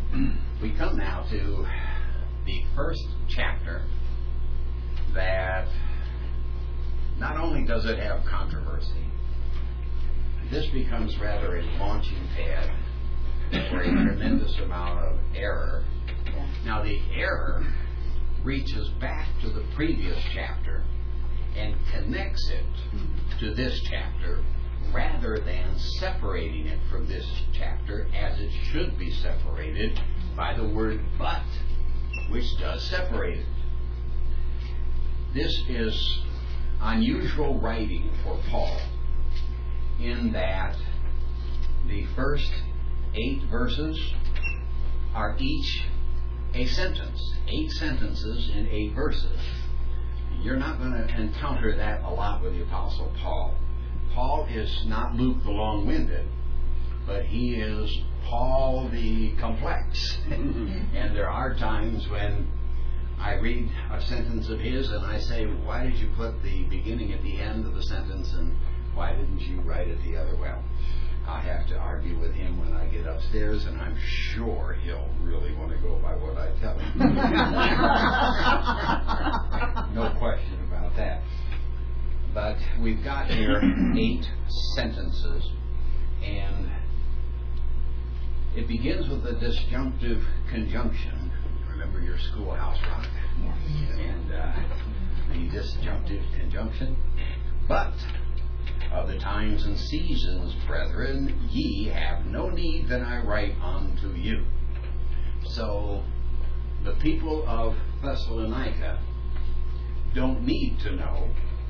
we come now to the first chapter that not only does it have controversy, this becomes rather a launching pad for a tremendous amount of error. Now the error reaches back to the previous chapter and connects it to this chapter rather than separating it from this chapter as it should be separated by the word but, which does separate it. This is unusual writing for Paul in that the first 8 verses are each a sentence. 8 sentences in 8 verses. You're not going to encounter that a lot with the Apostle Paul. Paul is not Luke the long-winded, but he is Paul the complex. And there are times when I read a sentence of his and I say, why did you put the beginning at the end of the sentence and why didn't you write it the other way? I have to argue with him when I get upstairs, and I'm sure he'll really want to go by what I tell him. No question about that. But we've got here 8 sentences, and it begins with a disjunctive conjunction. Remember your schoolhouse rock? And the disjunctive conjunction. But of the times and seasons, brethren, ye have no need that I write unto you. So the people of Thessalonica don't need to know.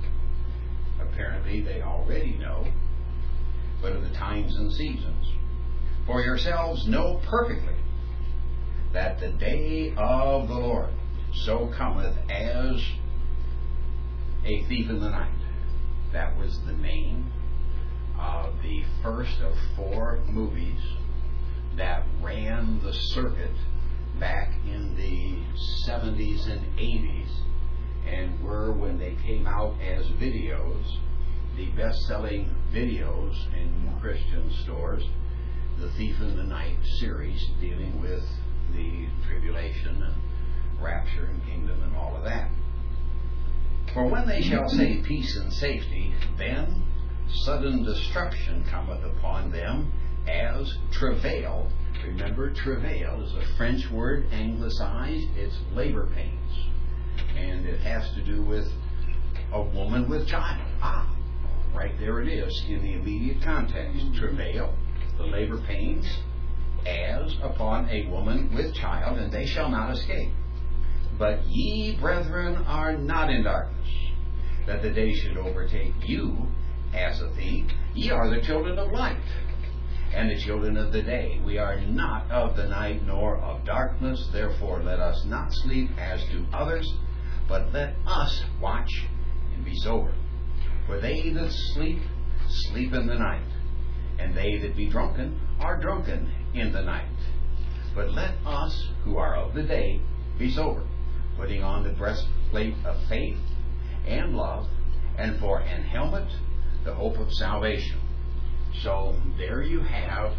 Apparently they already know. But of the times and seasons. For yourselves know perfectly that the day of the Lord so cometh as a thief in the night. That was the name of the first of 4 movies that ran the circuit back in the 70s and 80s and were, when they came out as videos, the best-selling videos in Christian stores. The Thief in the Night series dealing with the tribulation and rapture and kingdom and all of that. For when they shall say peace and safety, then sudden destruction cometh upon them as travail. Remember, travail is a French word, anglicized. It's labor pains. And it has to do with a woman with child. Right there it is in the immediate context. Travail, the labor pains, as upon a woman with child, and they shall not escape. But ye, brethren, are not in darkness, that the day should overtake you as a thief. Ye are the children of light, and the children of the day. We are not of the night, nor of darkness. Therefore let us not sleep as do others, but let us watch and be sober. For they that sleep, sleep in the night, and they that be drunken are drunken in the night. But let us, who are of the day, be sober, putting on the breastplate of faith and love, and for an helmet, the hope of salvation. So there you have,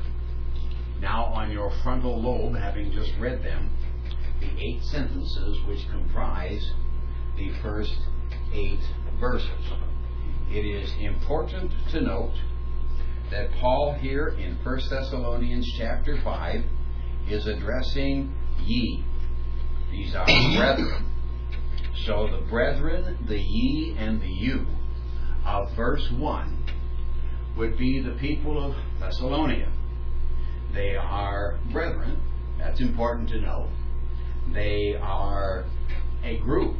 now on your frontal lobe, having just read them, the 8 sentences which comprise the first 8 verses. It is important to note that Paul here in 1 Thessalonians chapter 5 is addressing ye. These are brethren. So the brethren, the ye, and the you of verse 1 would be the people of Thessalonica. They are brethren. That's important to know. They are a group.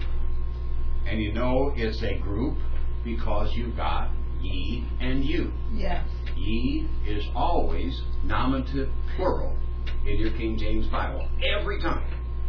And you know it's a group because you've got ye and you. Yes. Ye is always nominative plural in your King James Bible. Every time.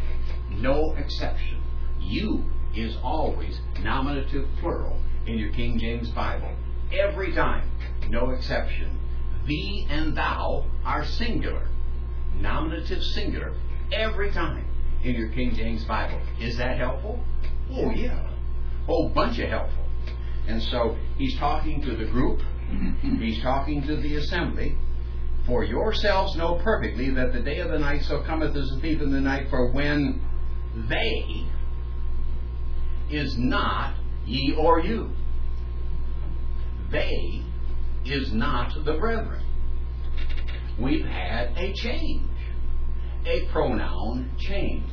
No exception. You is always nominative plural in your King James Bible. Every time. No exception. Thee and thou are singular. Nominative singular. Every time in your King James Bible. Is that helpful? Oh, yeah. Whole bunch of helpful. And so he's talking to the group. He's talking to the assembly. For yourselves know perfectly that the day of the night so cometh as a thief in the night, for when they is not ye or you. They is not the brethren. We've had a change. A pronoun change.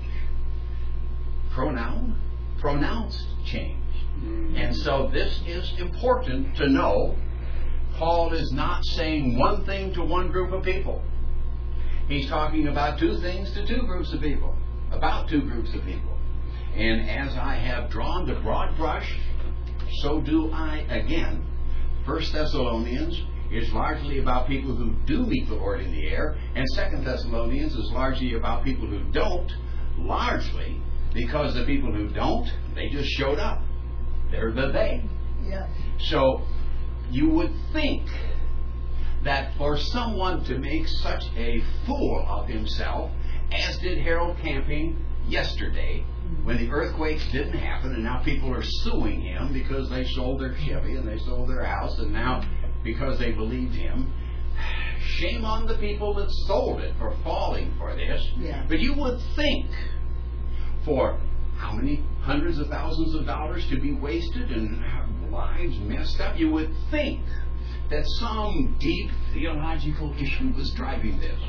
Pronoun? Pronounced change. And so this is important to know. Paul is not saying one thing to one group of people. He's talking about two things to two groups of people. About two groups of people. And as I have drawn the broad brush, so do I again. 1 Thessalonians is largely about people who do meet the Lord in the air, and 2 Thessalonians is largely about people who don't, largely because the people who don't, they just showed up. They're the they. Yes. So you would think that for someone to make such a fool of himself, as did Harold Camping yesterday, when the earthquakes didn't happen, and now people are suing him because they sold their Chevy and they sold their house, and now because they believed him. Shame on the people that sold it for falling for this. Yeah. But you would think for how many hundreds of thousands of dollars to be wasted and lives messed up, you would think that some deep theological issue was driving this.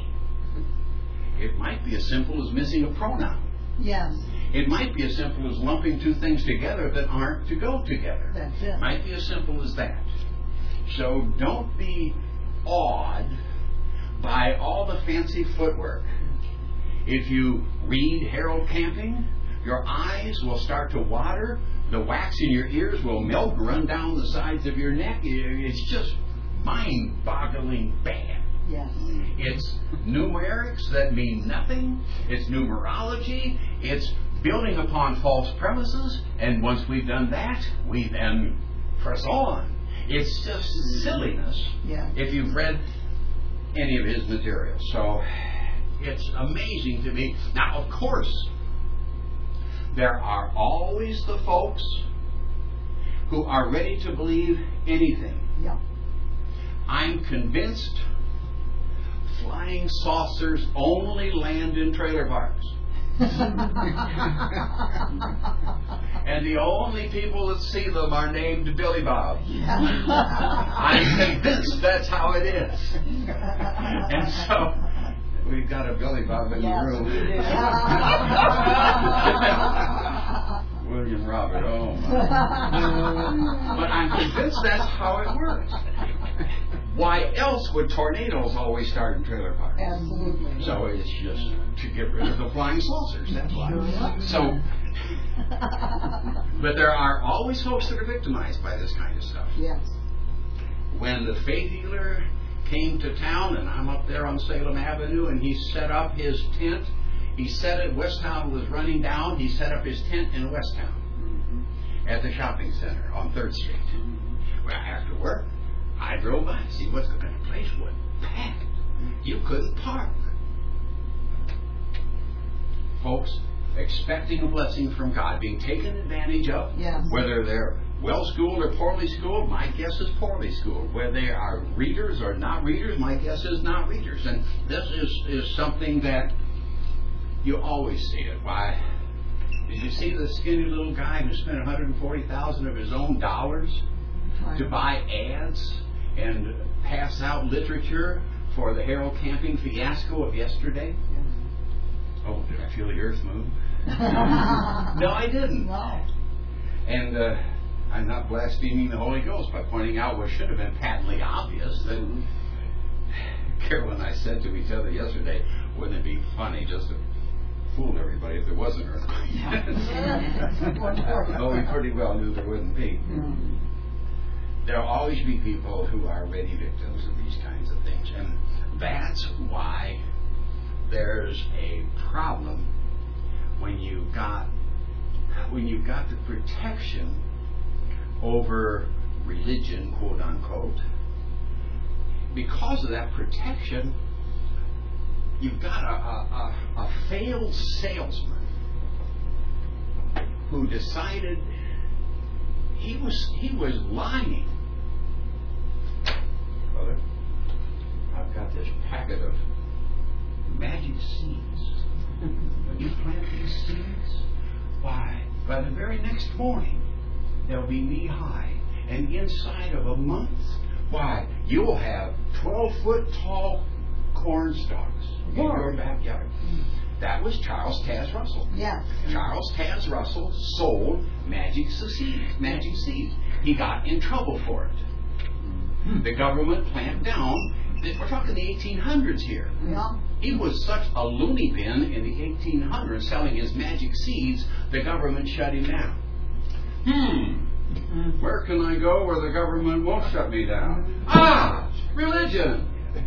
It might be as simple as missing a pronoun. Yes. It might be as simple as lumping two things together that aren't to go together. That's it. It might be as simple as that. So don't be awed by all the fancy footwork. If you read Harold Camping, your eyes will start to water, the wax in your ears will melt, run down the sides of your neck. It's just mind-boggling bad. Yes. It's numerics that mean nothing. It's numerology. It's building upon false premises. And once we've done that, we then press on. It's just silliness. Yes. If you've read any of his material. So it's amazing to me. Now, of course, there are always the folks who are ready to believe anything. Yeah. I'm convinced flying saucers only land in trailer parks. And the only people that see them are named Billy Bob. I'm convinced that's how it is. And so we've got a Billy Bob in the room. William Robert, oh my. But I'm convinced that's how it works. Why else would tornadoes always start in trailer parks? Absolutely. So it's just to get rid of the flying saucers, that's why. So, but there are always folks that are victimized by this kind of stuff. Yes. When the faith healer came to town, and I'm up there on Salem Avenue, and he set up his tent. He set it, Westtown was running down, he set up his tent in Westtown at the shopping center on 3rd Street. Well, after work, I drove by to see what kind of place was packed. You couldn't park. Folks expecting a blessing from God, being taken advantage of, Yes. whether they're well-schooled or poorly schooled, my guess is poorly schooled. Whether they are readers or not readers, my guess is not readers. And this is something that you always see it. Why? Did you see the skinny little guy who spent $140,000 of his own dollars to buy ads and pass out literature for the Harold Camping fiasco of yesterday? Oh, did I feel the earth move? No, I didn't. No. And I'm not blaspheming the Holy Ghost by pointing out what should have been patently obvious. That Carol and I said to each other yesterday, wouldn't it be funny just to fool everybody if there was an earthquake? Though we pretty well knew there wouldn't be. There'll always be people who are ready victims of these kinds of things. And that's why there's a problem when you've got the protection over religion, quote unquote. Because of that protection, you've got a failed salesman who decided he was lying. Brother, I've got this packet of magic seeds. When you plant these seeds, why, by the very next morning, they'll be knee-high. And inside of a month, why, you'll have 12-foot tall corn stalks in your backyard. That was Charles Taze Russell. Yes. Charles Taze Russell sold magic seeds. He got in trouble for it. The government clamped down. We're talking the 1800s here. Yeah. He was such a loony bin in the 1800s selling his magic seeds, the government shut him down. Where can I go where the government won't shut me down? Religion!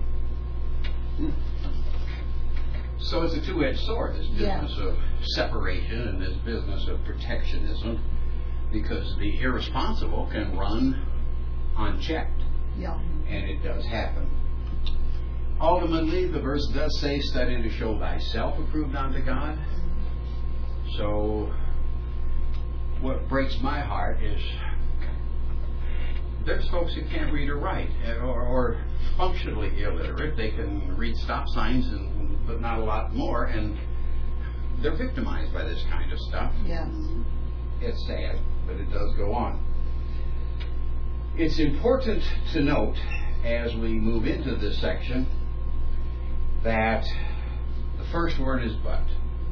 So it's a two-edged sword, this business of separation and this business of protectionism, because the irresponsible can run unchecked. Yeah. And it does happen. Ultimately, the verse does say, study to show thyself approved unto God. So, what breaks my heart is there's folks who can't read or write, or functionally illiterate. They can read stop signs, but not a lot more, and they're victimized by this kind of stuff. Yes. It's sad, but it does go on. It's important to note, as we move into this section, that the first word is but.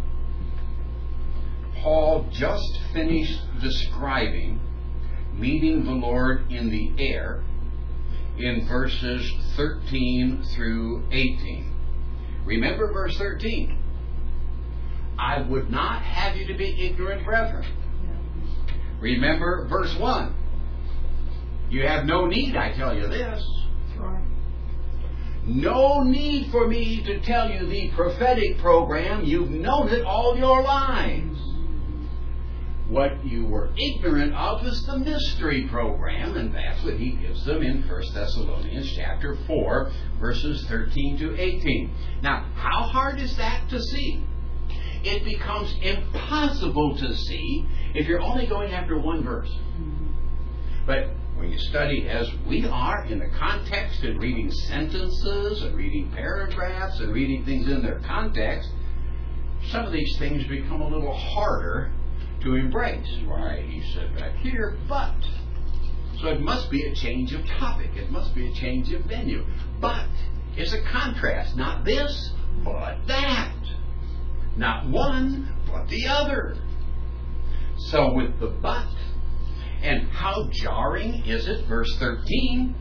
Paul just finished describing meeting the Lord in the air in verses 13 through 18. Remember verse 13. I would not have you to be ignorant, brethren. Remember verse 1. You have no need, I tell you this. Right. No need for me to tell you the prophetic program. You've known it all your lives. What you were ignorant of is the mystery program, and that's what he gives them in 1 Thessalonians chapter 4, verses 13 to 18. Now, how hard is that to see? It becomes impossible to see if you're only going after one verse. But when you study as we are in the context and reading sentences and reading paragraphs and reading things in their context, some of these things become a little harder to embrace. Why, he said back here, but. So it must be a change of topic. It must be a change of venue. But is a contrast. Not this, but that. Not one, but the other. So with the but, and how jarring is it? Verse 13.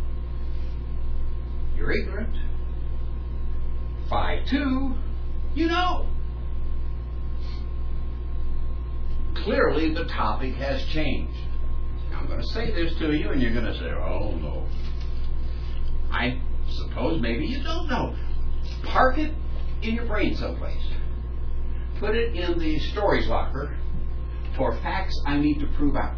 You're ignorant. 5:2. You know. Clearly the topic has changed. Now I'm going to say this to you and you're going to say, oh no. I suppose maybe you don't know. Park it in your brain someplace. Put it in the storage locker for facts I need to prove out.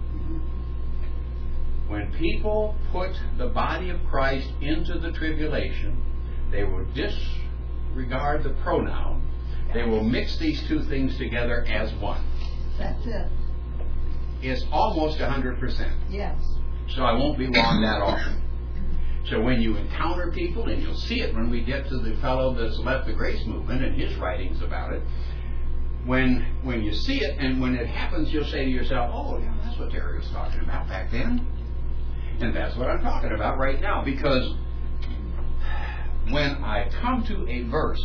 When people put the body of Christ into the tribulation, they will disregard the pronoun. They will mix these two things together as one. That's it. It's almost 100%. Yes. So I won't be wrong that often. So when you encounter people, and you'll see it when we get to the fellow that's left the Grace Movement and his writings about it, when you see it and when it happens, you'll say to yourself, oh, yeah, that's what Terry was talking about back then. And that's what I'm talking about right now. Because when I come to a verse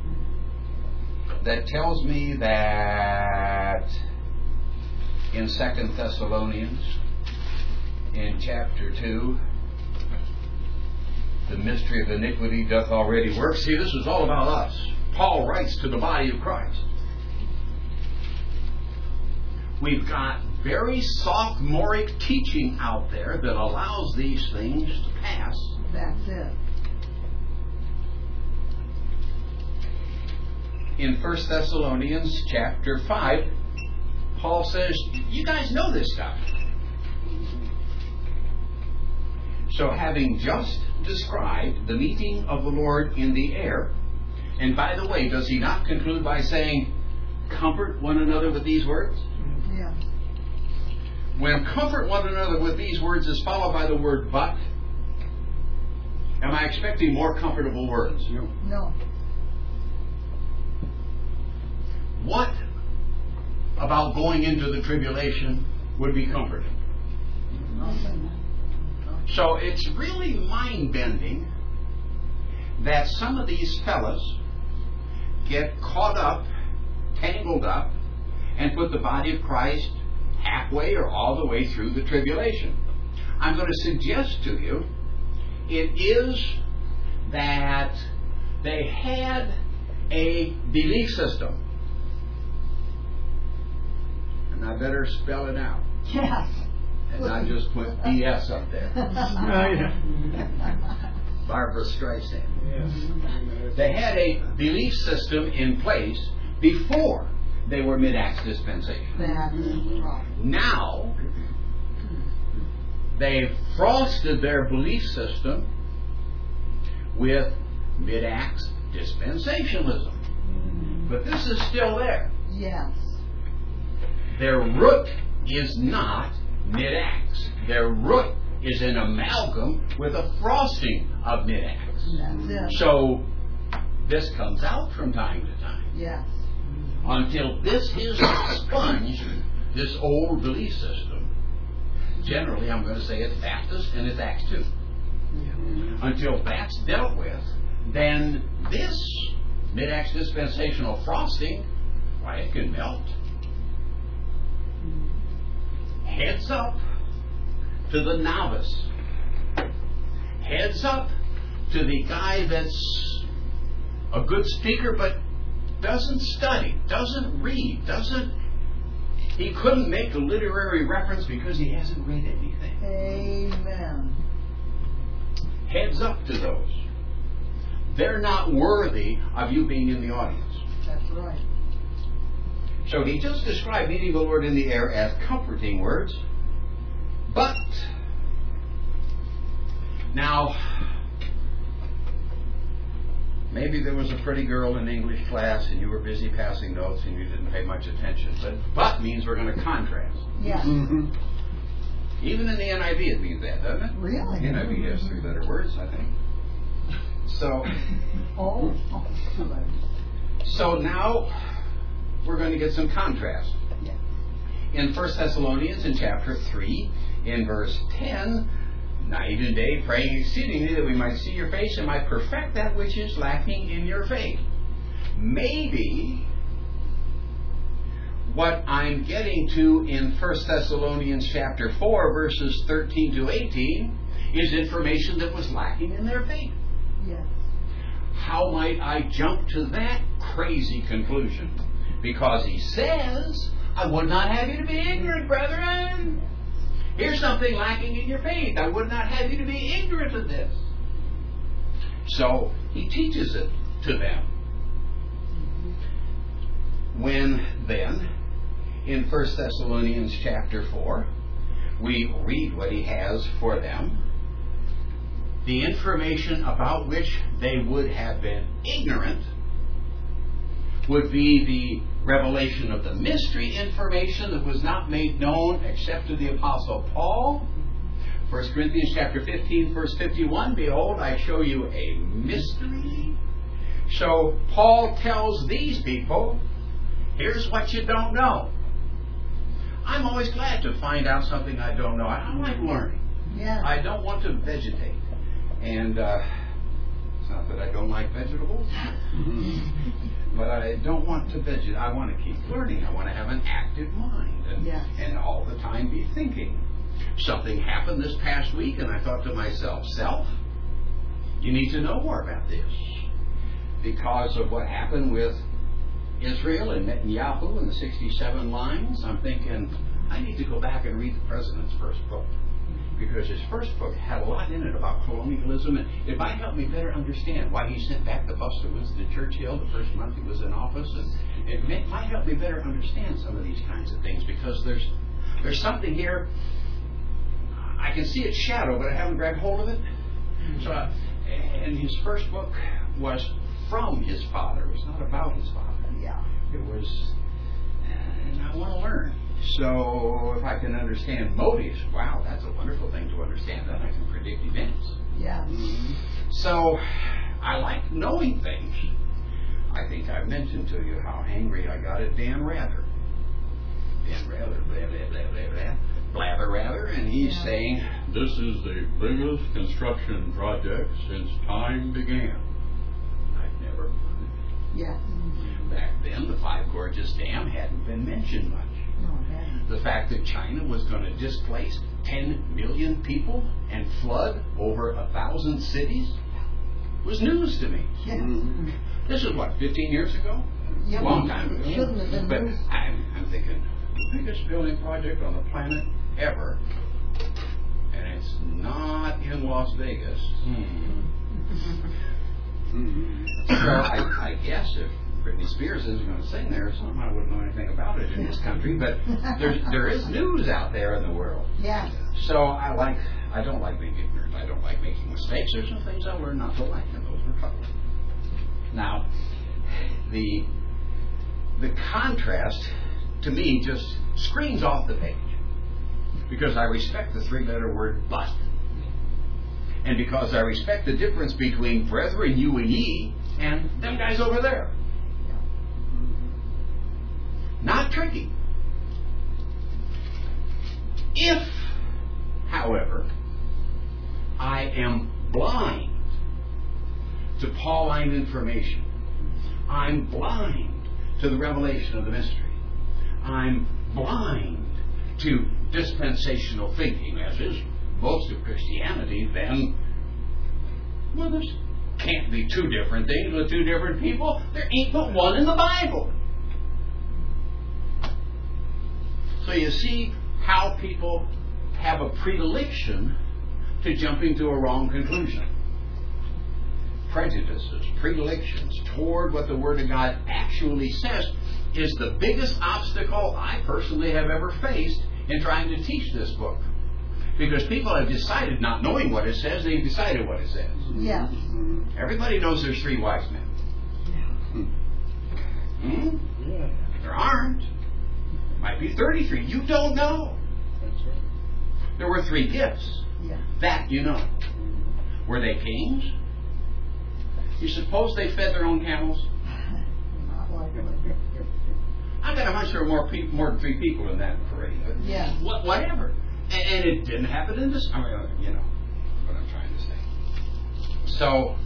that tells me that in 2 Thessalonians, in chapter 2, the mystery of iniquity doth already work. See, this is all about us. Paul writes to the body of Christ. We've got very sophomoric teaching out there that allows these things to pass. That's it. In 1 Thessalonians chapter 5, Paul says, you guys know this stuff. So having just described the meeting of the Lord in the air, and by the way, does he not conclude by saying, comfort one another with these words? Yeah. When comfort one another with these words is followed by the word but, Am I expecting more comfortable words? No. What about going into the tribulation would be comforting? Nothing. So it's really mind-bending that some of these fellas get caught up, tangled up, and put the body of Christ halfway or all the way through the tribulation. I'm going to suggest to you it is that they had a belief system. And I better spell it out. Yes. And not just put BS up there. Barbara Streisand. Yes. They had a belief system in place before they were mid-Acts dispensation. That's right. Now, they've frosted their belief system with mid-Acts dispensationalism. But this is still there. Yes. Their root is not mid-Acts. Their root is an amalgam with a frosting of mid-Acts. That's it. So, this comes out from time to time. Yes. Until this is expunged, this old belief system, generally I'm going to say it's Baptist and it's Acts 2. Until that's dealt with, then this mid-Acts dispensational frosting, why, it can melt. Heads up to the novice. Heads up to the guy that's a good speaker but doesn't study, doesn't read, he couldn't make a literary reference because he hasn't read anything. Amen. Heads up to those. They're not worthy of you being in the audience. That's right. So he just described meeting the Lord in the air as comforting words. But, now, maybe there was a pretty girl in English class and you were busy passing notes and you didn't pay much attention. But means we're going to contrast. Yes. Mm-hmm. Even in the NIV it means that, doesn't it? Really? NIV has 3 letter words, I think. So now we're going to get some contrast. Yes. In 1 Thessalonians in chapter 3, in verse 10, night and day praying exceedingly that we might see your face and might perfect that which is lacking in your faith. Maybe what I'm getting to in 1 Thessalonians chapter 4, verses 13 to 18, is information that was lacking in their faith. Yes. How might I jump to that crazy conclusion? Because he says, I would not have you to be ignorant, brethren. Here's something lacking in your faith. I would not have you to be ignorant of this. So he teaches it to them. When then, in 1 Thessalonians chapter 4, we read what he has for them, the information about which they would have been ignorant would be the revelation of the mystery information that was not made known except to the Apostle Paul. 1 Corinthians chapter 15, verse 51, behold, I show you a mystery. So Paul tells these people, here's what you don't know. I'm always glad to find out something I don't know. I like learning. Yes. I don't want to vegetate. And it's not that I don't like vegetables, but I don't want to vegetate. I want to keep learning. I want to have an active mind and all the time be thinking. Something happened this past week and I thought to myself, self, you need to know more about this. Because of what happened with Israel and Netanyahu and the 67 lines, I'm thinking, I need to go back and read the president's first book. Because his first book had a lot in it about colonialism, and it might help me better understand why he sent back the bus to Winston Churchill the first month he was in office, and it might help me better understand some of these kinds of things, because there's something here. I can see its shadow, but I haven't grabbed hold of it. So, and his first book was from his father. It was not about his father. Yeah. It was, and I want to learn. So if I can understand motives, wow, that's a wonderful thing to understand. Then I can predict events. Yes. So, I like knowing things. I think I've mentioned to you how angry I got at Dan Rather. Dan Rather, blah, blah, blah, blah, blah. Blather Rather, and he's saying, this is the biggest construction project since time began. I've never. Yes. Back then, the Five Gorges Dam hadn't been mentioned much. No, it hasn't. The fact that China was going to displace 10 million people and flood over 1,000 cities was news to me. Yes. This is what, 15 years ago? Yeah, A long time ago. it shouldn't have been But news. I'm thinking, the biggest building project on the planet ever, and it's not in Las Vegas. So I guess if Britney Spears isn't going to sing there, somehow I wouldn't know anything about it in this country. But there is news out there in the world. Yes. So I don't like being ignorant. I don't like making mistakes. There's some things I learned not to like, and those were trouble. Now, the contrast to me just screams off the page, because I respect the three-letter word but, and because I respect the difference between brethren, you and ye, and them guys over there. Not tricky. If, however, I am blind to Pauline information, I'm blind to the revelation of the mystery, I'm blind to dispensational thinking, as is most of Christianity, then, well, this can't be two different things with two different people. There ain't but one in the Bible. So you see how people have a predilection to jumping to a wrong conclusion. Prejudices, predilections toward what the Word of God actually says is the biggest obstacle I personally have ever faced in trying to teach this book. Because people have decided, not knowing what it says, they've decided what it says. Yes. Everybody knows there's three wise men. Yeah. There aren't. Might be 33. You don't know. That's right. There were three gifts. Yes. That you know. Were they kings? You suppose they fed their own camels? Not likely. I got a hunch there were more than three people in that parade. But Yes. whatever. And it didn't happen in this. I mean, you know what I'm trying to say. So,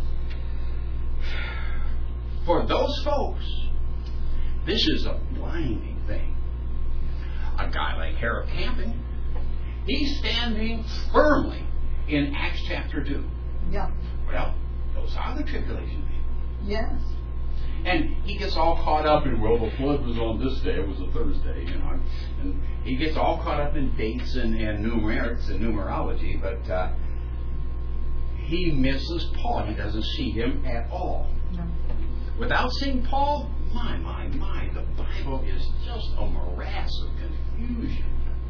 for those folks, this is a blinding thing. A guy like Harold Camping, he's standing firmly in Acts chapter 2. Yeah. Well, those are the tribulation people. Yes. And he gets all caught up in, well, the flood was on this day, it was a Thursday, you know. And he gets all caught up in dates and numerics and numerology, but he misses Paul. He doesn't see him at all. No. Without seeing Paul, my, the Bible is just a morass of confusion.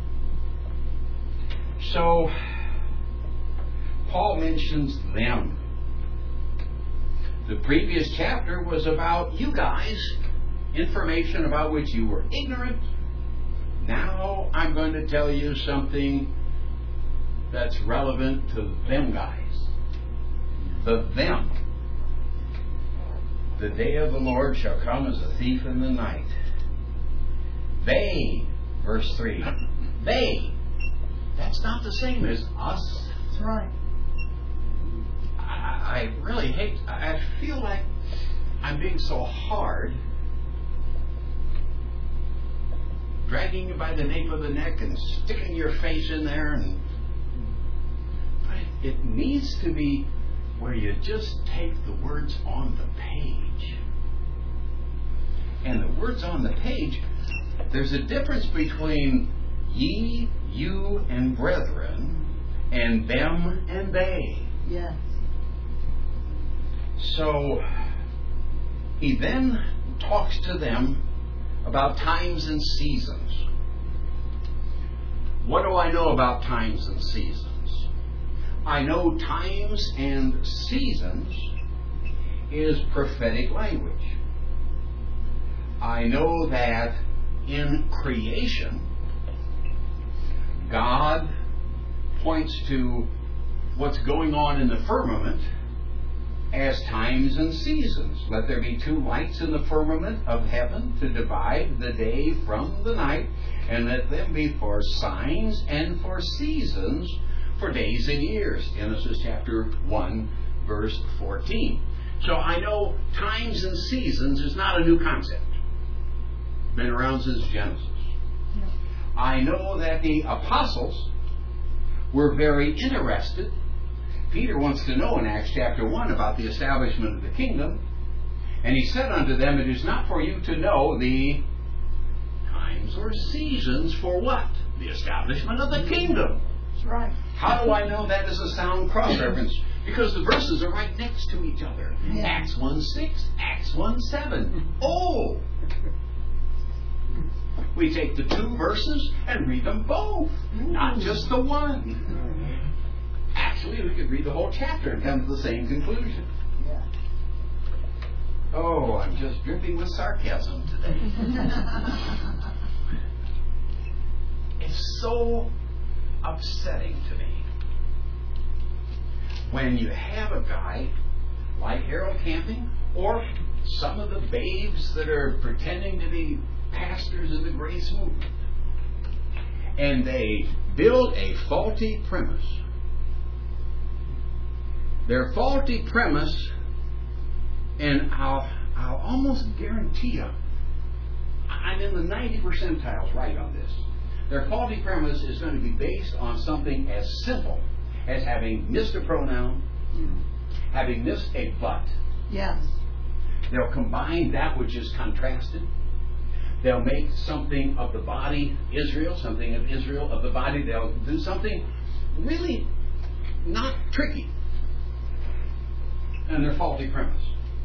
So, Paul mentions them. The previous chapter was about you guys, information about which you were ignorant. Now I'm going to tell you something that's relevant to them guys. The them. The day of the Lord shall come as a thief in the night. They, verse 3, they. That's not the same as us. That's right. I really hate, I feel like I'm being so hard, dragging you by the nape of the neck and sticking your face in there, but it needs to be where you just take the words on the page. And the words on the page, there's a difference between ye, you, and brethren, and them and they. Yes. So he then talks to them about times and seasons. What do I know about times and seasons? I know times and seasons is prophetic language. I know that in creation, God points to what's going on in the firmament as times and seasons. Let there be two lights in the firmament of heaven to divide the day from the night, and let them be for signs and for seasons, for days and years. Genesis chapter 1, verse 14. So I know times and seasons is not a new concept. Been around since Genesis. I know that the apostles were very interested. Peter wants to know in Acts chapter 1 about the establishment of the kingdom. And he said unto them, it is not for you to know the times or seasons for what? The establishment of the kingdom. That's right. How do I know that is a sound cross-reference? Because the verses are right next to each other. Yeah. Acts 1:6, Acts 1:7. Oh! We take the two verses and read them both, not just the one. Actually, we could read the whole chapter and come to the same conclusion. Yeah. Oh, I'm just dripping with sarcasm today. It's so upsetting to me when you have a guy like Harold Camping or some of the babes that are pretending to be pastors of the grace movement, and they build a faulty premise. Their faulty premise, and I'll almost guarantee you, I'm in the 90 percentiles right on this. Their faulty premise is going to be based on something as simple as having missed a pronoun, having missed a but. Yes. They'll combine that which is contrasted. They'll make something of the body Israel, something of Israel of the body. They'll do something really not tricky. And their faulty premise.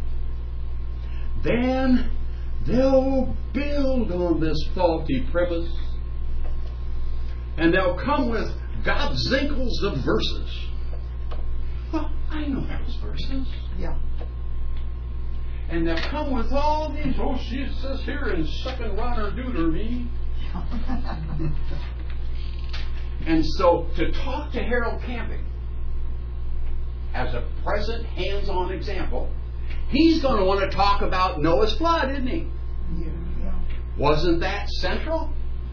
Then they'll build on this faulty premise. And they'll come with Godzinkles of verses. Well, I know those verses. Yeah. And they'll come with all these, oh, she says here in 2nd Ronner Deuteronomy. And so to talk to Harold Camping as a present hands-on example, he's going to want to talk about Noah's flood, isn't he? Yeah. Wasn't that central?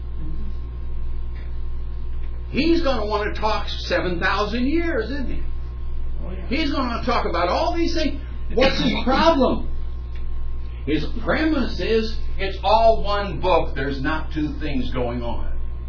He's going to want to talk 7,000 years, isn't he? Oh, yeah. He's going to talk about all these things. What's his problem? His premise is it's all one book. There's not two things going on.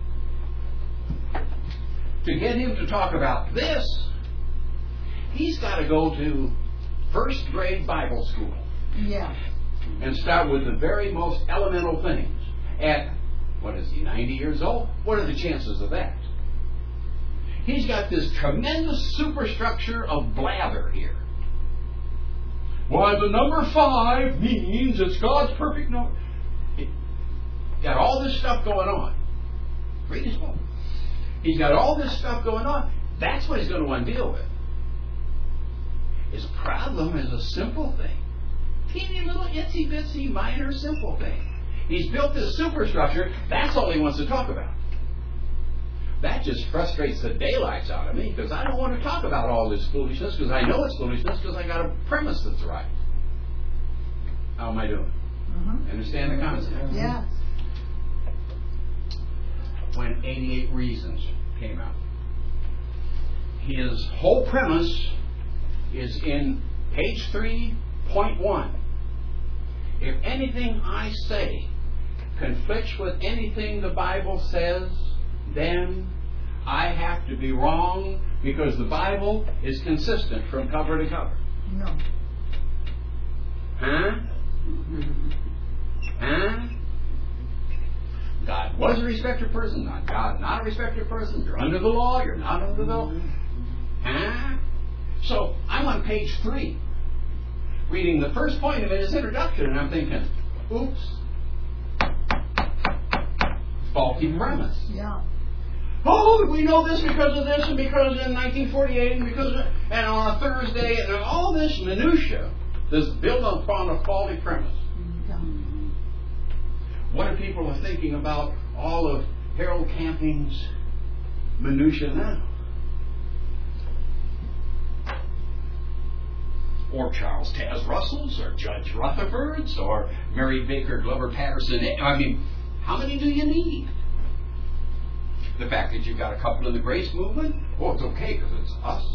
To get him to talk about this, he's got to go to first grade Bible school. Yeah. And start with the very most elemental things. At, what is he, 90 years old? What are the chances of that? He's got this tremendous superstructure of blather here. Why, the number 5 means it's God's perfect number. Got all this stuff going on. Read his book. He's got all this stuff going on. That's what he's going to want to deal with. His problem is a simple thing. Teeny little itsy bitsy minor simple thing. He's built this superstructure. That's all he wants to talk about. That just frustrates the daylights out of me because I don't want to talk about all this foolishness because I know it's foolishness because I got a premise that's right. How am I doing? Understand the concept? Yes. When 88 Reasons came out, his whole premise is in page 3.1. If anything I say conflicts with anything the Bible says, then I have to be wrong because the Bible is consistent from cover to cover. No. Huh? Huh? God was a respecter of person, not God, not a respecter of person. You're under the law, you're not under the law. Huh? So I'm on page 3, reading the first point of his introduction, and I'm thinking, oops, faulty premise. Yeah. Oh, we know this because of this, and because in 1948, and because of, and on a Thursday, and all this minutia that's built upon a faulty premise. Yeah. What are people thinking about all of Harold Camping's minutia now? or Charles Taz Russell's, or Judge Rutherford's, or Mary Baker Glover Patterson. I mean, how many do you need? The fact that you've got a couple in the grace movement, it's okay because it's us.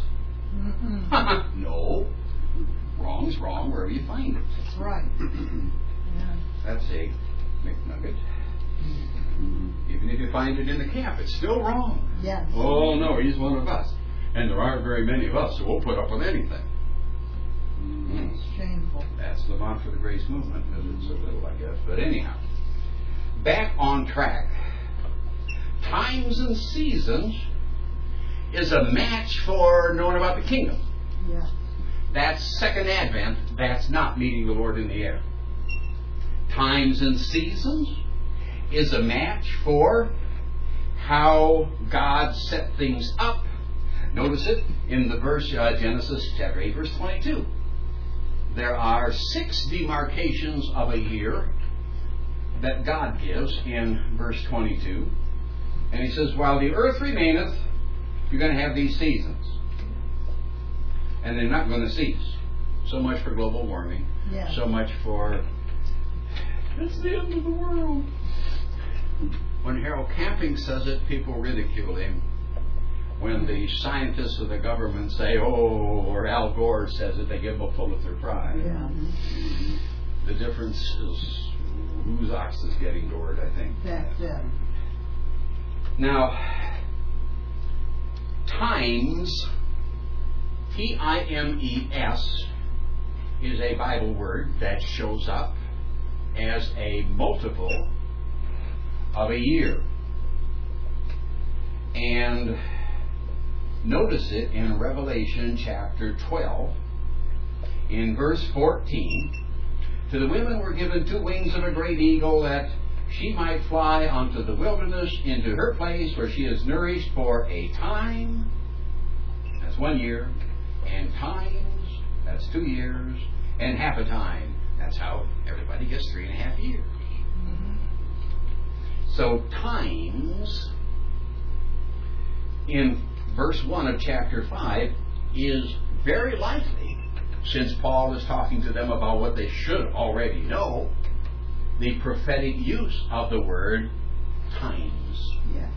No. Wrong's wrong wherever you find it. That's right. Yeah. That's a McNugget. Even if you find it in the camp, it's still wrong. Yes. Oh, no, he's one of us. And there aren't very many of us who will put up with anything. It's shameful. That's the motto for the grace movement, because it's so little, I guess. But anyhow, back on track. Times and seasons is a match for knowing about the kingdom. Yeah. That's second advent. That's not meeting the Lord in the air. Times and seasons is a match for how God set things up. Notice it in the verse, Genesis chapter 8, verse 22. There are 6 demarcations of a year that God gives in verse 22. And he says, while the earth remaineth, you're going to have these seasons. And they're not going to cease. So much for global warming. Yeah. So much for... It's the end of the world. When Harold Camping says it, people ridicule him. When the scientists of the government say, or Al Gore says it, they give him a Pulitzer Prize. Yeah. The difference is whose ox is getting gored, I think. That's it. Now, times, T-I-M-E-S, is a Bible word that shows up as a multiple of a year. And notice it in Revelation chapter 12, in verse 14. To the women were given 2 wings of a great eagle, that she might fly unto the wilderness, into her place where she is nourished for a time. That's 1 year. And times, that's 2 years. And half a time. That's how everybody gets 3.5 years. So times, in verse 1 of chapter 5, is very likely, since Paul is talking to them about what they should already know, the prophetic use of the word times. Yes.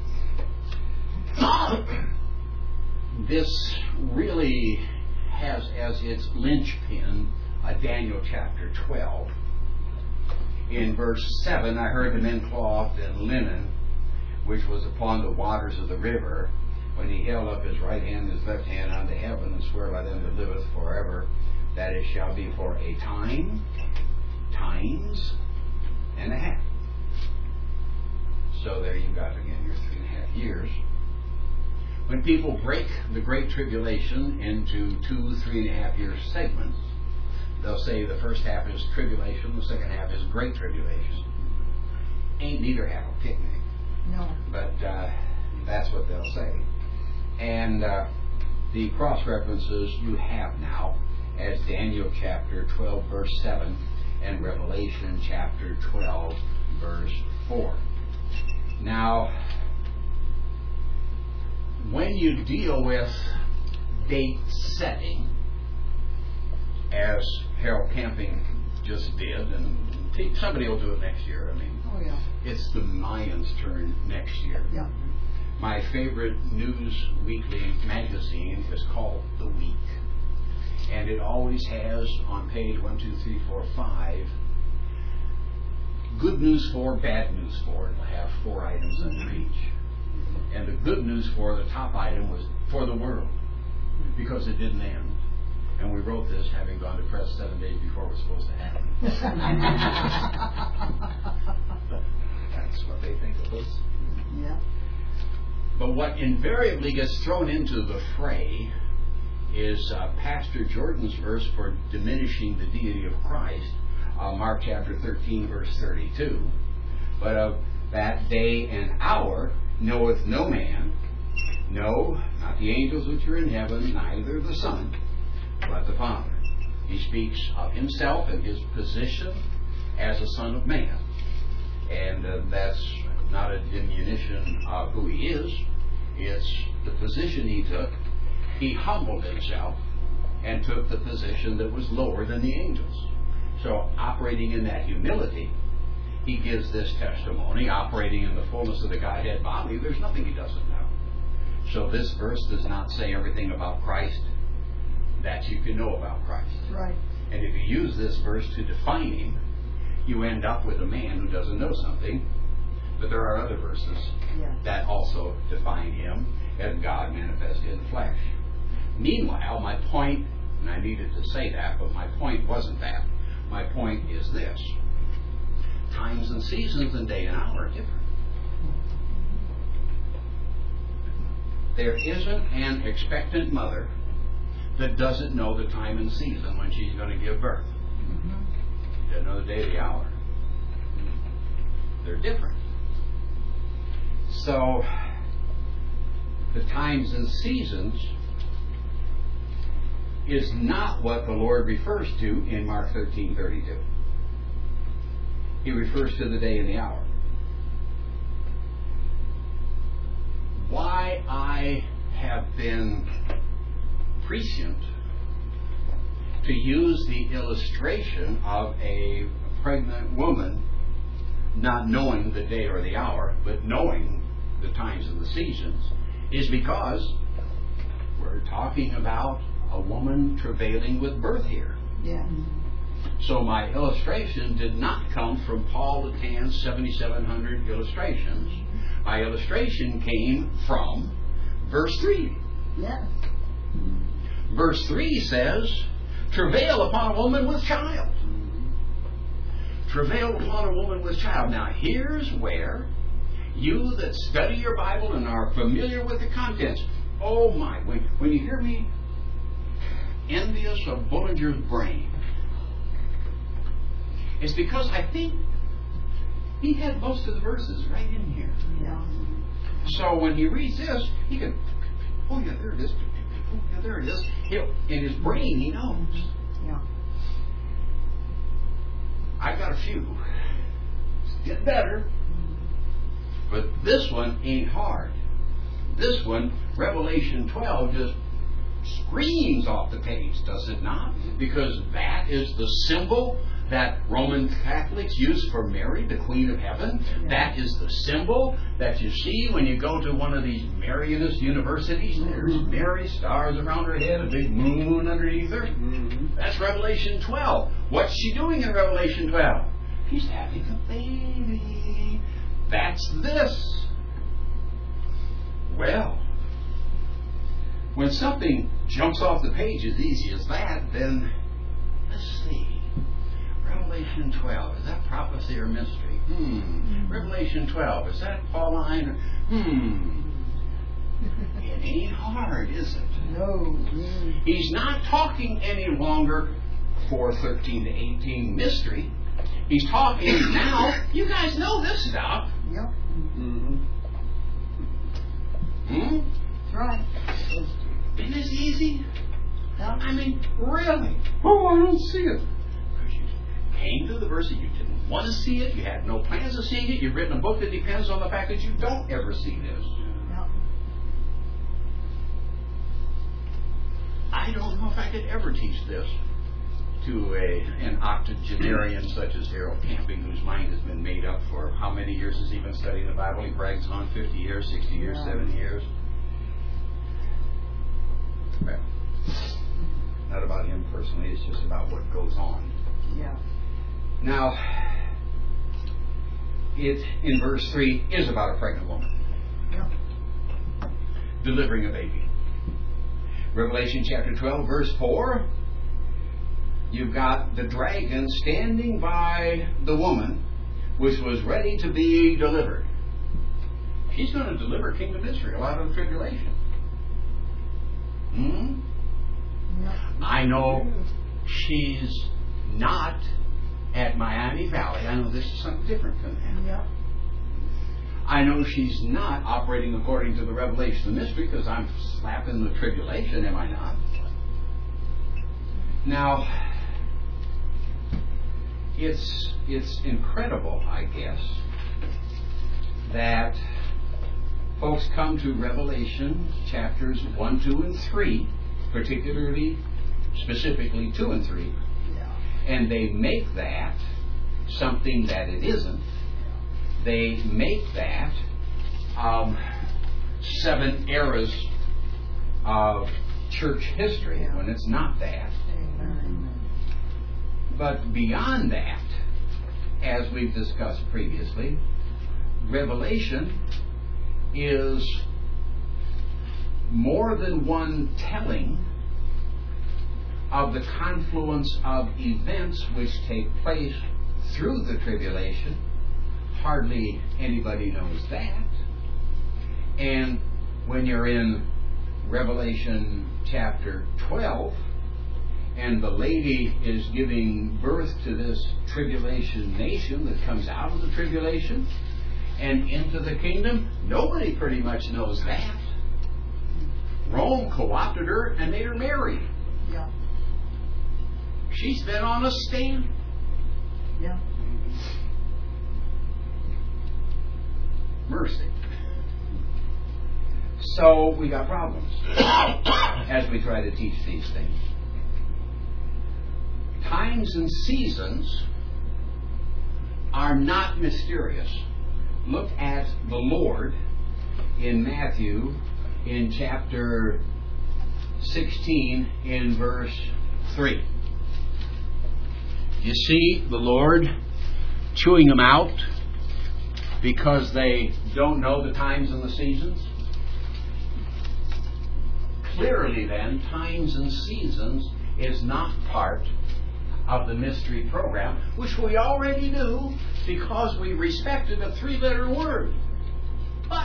This really has as its linchpin Daniel chapter 12. In verse 7, I heard the men clothed in linen, which was upon the waters of the river, when he held up his right hand and his left hand unto heaven, and sware by them that liveth forever, that it shall be for a time, times, and a half. So there you got again your 3.5 years. When people break the Great Tribulation into 2 3.5 year segments, they'll say the first half is tribulation, the second half is Great Tribulation. Ain't neither half a picnic. No. But that's what they'll say. And the cross references you have now as Daniel chapter 12 verse 7 and Revelation chapter 12 verse 4. Now, when you deal with date setting, as Harold Camping just did, and somebody will do it next year. I mean, Oh, yeah. it's the Mayans' turn next year. Yeah. My favorite news weekly magazine is called The Week. And it always has on page 1, 2, 3, 4, 5, good news for, bad news for. It'll have 4 items under each. And the good news for, the top item, was for the world, because it didn't end. And we wrote this having gone to press 7 days before it was supposed to happen. That's what they think of us. Yeah. But what invariably gets thrown into the fray is Pastor Jordan's verse for diminishing the deity of Christ, Mark chapter 13, verse 32. But of that day and hour knoweth no man, no, not the angels which are in heaven, neither the Son, but the Father. He speaks of himself and his position as a Son of Man. And that's not a diminution of who he is. It's the position he took. He humbled himself and took the position that was lower than the angels. So operating in that humility, he gives this testimony. Operating in the fullness of the Godhead bodily, there's nothing he doesn't know. So this verse does not say everything about Christ that you can know about Christ. Right. And if you use this verse to define him, you end up with a man who doesn't know something. But there are other verses Yes. that also define him as God manifested in the flesh. Meanwhile, my point, and I needed to say that, but my point wasn't that. My point is this. Times and seasons and day and hour are different. There isn't an expectant mother that doesn't know the time and season when she's going to give birth. She doesn't know the day or the hour. They're different. So, the times and seasons is not what the Lord refers to in Mark 13:32. He refers to the day and the hour. Why I have been prescient to use the illustration of a pregnant woman not knowing the day or the hour, but knowing the times and the seasons, is because we're talking about a woman travailing with birth here. Yes. So my illustration did not come from Paul Latan's 7,700 illustrations. My illustration came from verse 3. Yes. Verse 3 says, travail upon a woman with child. Travail upon a woman with child. Now here's where you that study your Bible and are familiar with the contents, oh my, when you hear me envious of Bullinger's brain, it's because I think he had most of the verses right in here. Yeah. So when he reads this, he can, oh yeah, there it is. Oh yeah, there it is. In his brain, he knows. Yeah. I've got a few. It's getting better. But this one ain't hard. This one, Revelation 12, just screams off the page, does it not? Because that is the symbol that Roman Catholics use for Mary, the Queen of Heaven. Yeah. That is the symbol that you see when you go to one of these Marianist universities. There's Mary, stars around her head, a big moon underneath her. That's Revelation 12. What's she doing in Revelation 12? She's having a baby. That's this. Well, when something jumps off the page as easy as that, then let's see. Revelation 12, is that prophecy or mystery? Revelation 12, is that Pauline? It ain't hard, is it? No. He's not talking any longer 4:13 to 18 mystery. He's talking now. You guys know this stuff. Yep. That's right. Isn't this easy? Yep. I mean, really? Oh, I don't see it. Because you came to the verse that you didn't want to see it. You had no plans of seeing it. You've written a book that depends on the fact that you don't ever see this. Yep. I don't know if I could ever teach this to an octogenarian such as Harold Camping, whose mind has been made up for how many years has he been studying the Bible? He brags on 50 years, 60 years, Yeah. 70 years. Well, not about him personally, it's just about what goes on. Yeah. Now, it, in verse 3, is about a pregnant woman Yep. delivering a baby. Revelation chapter 12, verse 4, you've got the dragon standing by the woman which was ready to be delivered. She's going to deliver Kingdom Israel out of the tribulation. Yep. I know she's not at Miami Valley. I know this is something different than that. Yep. I know she's not operating according to the revelation of mystery because I'm slapping the tribulation, am I not? Now, it's incredible, I guess, that folks come to Revelation chapters 1, 2, and 3, particularly specifically 2 and 3, Yeah. and they make that something that it isn't. They make that 7 eras of church history when it's not that. Amen. But beyond that, as we've discussed previously, Revelation is more than one telling of the confluence of events which take place through the tribulation. Hardly anybody knows that. And when you're in Revelation chapter 12, and the lady is giving birth to this tribulation nation that comes out of the tribulation and into the kingdom, nobody pretty much knows that. Rome co-opted her and made her marry. Yeah. She's been on a stand. Yeah. Mercy. So we got problems as we try to teach these things. Times and seasons are not mysterious. Look at the Lord in Matthew in chapter 16 in verse 3. You see the Lord chewing them out because they don't know the times and the seasons? Clearly then, times and seasons is not part of the mystery program, which we already knew because we respected a 3-letter word. But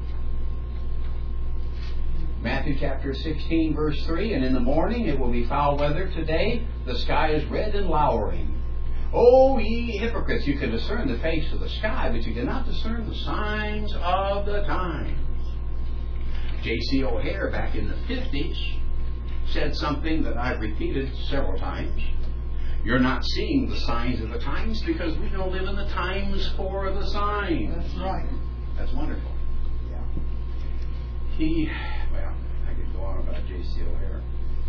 Matthew chapter 16 verse 3, and in the morning it will be foul weather today, the sky is red and lowering. O ye hypocrites, you can discern the face of the sky, but you cannot discern the signs of the times. J.C. O'Hare back in the 50s said something that I've repeated several times. You're not seeing the signs of the times because we don't live in the times for the signs. That's right. That's wonderful. Yeah. Well, I could go on about J.C. O'Hare.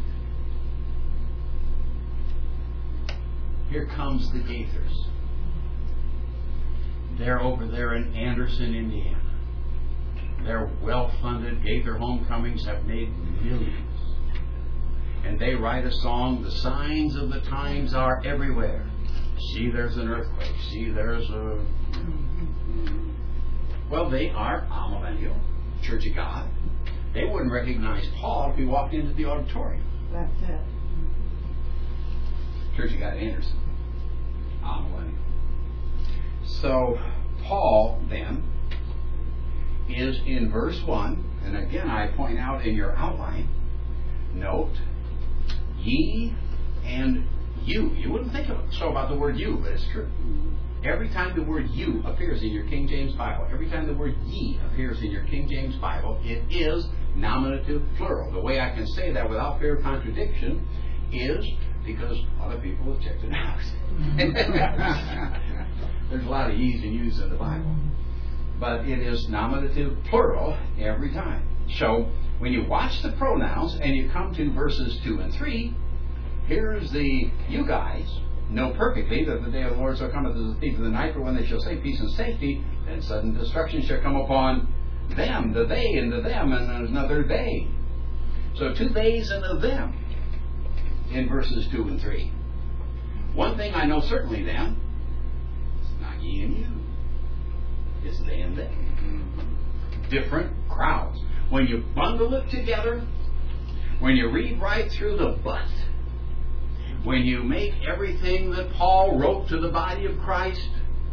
Here comes the Gaithers. They're over there in Anderson, Indiana. Their well-funded Gaither homecomings have made millions. And they write a song, the signs of the times are everywhere. See, there's an earthquake. See, there's a... Well, they are amillennial, Church of God. They wouldn't recognize Paul if he walked into the auditorium. That's it. Church of God Anderson, amillennial. So, Paul, then, is in verse 1, and again I point out in your outline, note, ye and you. You wouldn't think so about the word you, but it's true. Every time the word you appears in your King James Bible, every time the word ye appears in your King James Bible, it is nominative plural. The way I can say that without fear of contradiction is because other people have checked it out. There's a lot of ye's and you's in the Bible. But it is nominative plural every time. So when you watch the pronouns and you come to verses 2 and 3, here's the you guys know perfectly that the day of the Lord shall come as the thief of the night, for when they shall say peace and safety, then sudden destruction shall come upon them, the they and the them, and another they. So 2 theys and a them in verses 2 and 3. One thing I know certainly then, it's not ye and you. It's they and they. Different crowds. When you bundle it together, when you read right through the butt, when you make everything that Paul wrote to the body of Christ,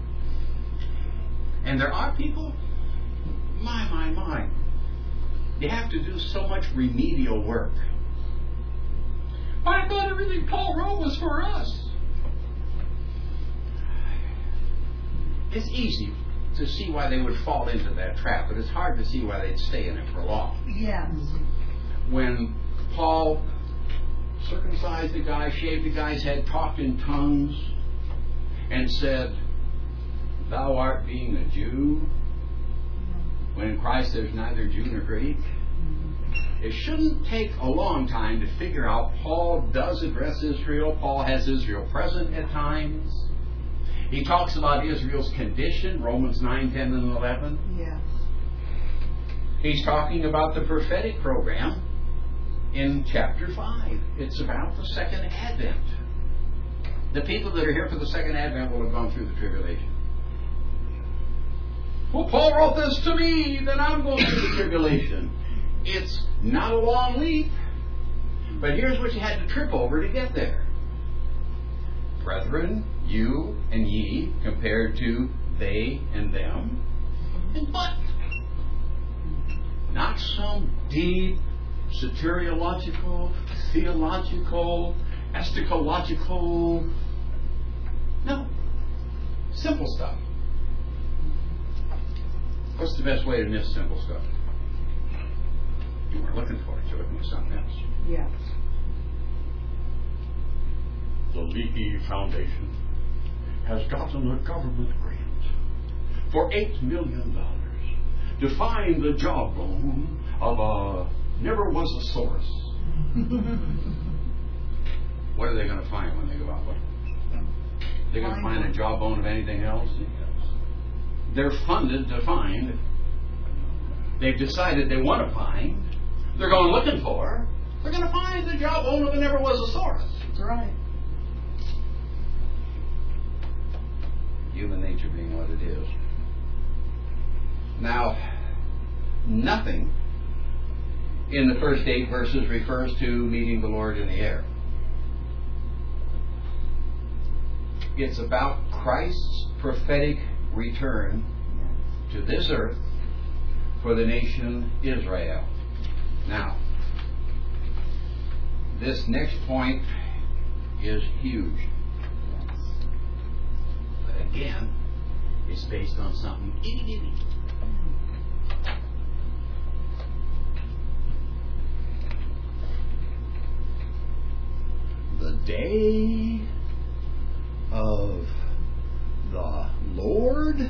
and there are people, my, you have to do so much remedial work. I thought everything Paul wrote was for us. It's easy to see why they would fall into that trap, but it's hard to see why they'd stay in it for long. Yes. When Paul circumcised the guy, shaved the guy's head, talked in tongues, and said, thou art being a Jew, when in Christ there's neither Jew nor Greek. it shouldn't take a long time to figure out Paul does address Israel. Paul has Israel present at times. He talks about Israel's condition, Romans 9, 10, and 11. Yes. He's talking about the prophetic program in chapter 5. It's about the second advent. The people that are here for the second advent will have gone through the tribulation. Well, Paul wrote this to me, then I'm going through the tribulation. It's not a long leap, but here's what you had to trip over to get there. Brethren, you and ye, compared to they and them, and but. Not some deep, soteriological, theological, eschatological. No. Simple stuff. What's the best way to miss simple stuff? You weren't looking for it, so it was something else. Yes. The leaky foundation has gotten a government grant for $8 million to find the jawbone of a never-was-a-saurus. What are they going to find when they go out looking? They're going to find a jawbone of anything else? They're funded to find. They've decided they want to find. They're going looking for. They're going to find the jawbone of a never-was-a-saurus. That's right. Human nature being what it is. Now, nothing in the first 8 verses refers to meeting the Lord in the air. It's about Christ's prophetic return to this earth for the nation Israel. Now, this next point is huge. But again, it's based on something itty-bitty. The day of the Lord,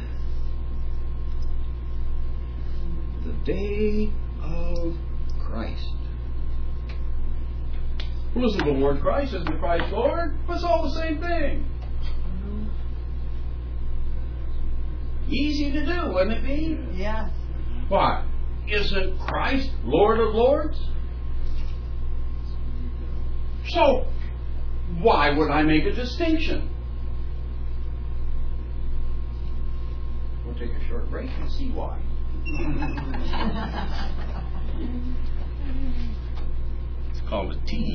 the day of Christ. Well, isn't the Lord Christ? Isn't Christ Lord? It's all the same thing. Easy to do, wouldn't it be? Yes. Why? Isn't Christ Lord of Lords? So, why would I make a distinction? We'll take a short break and see why. It's called a tea.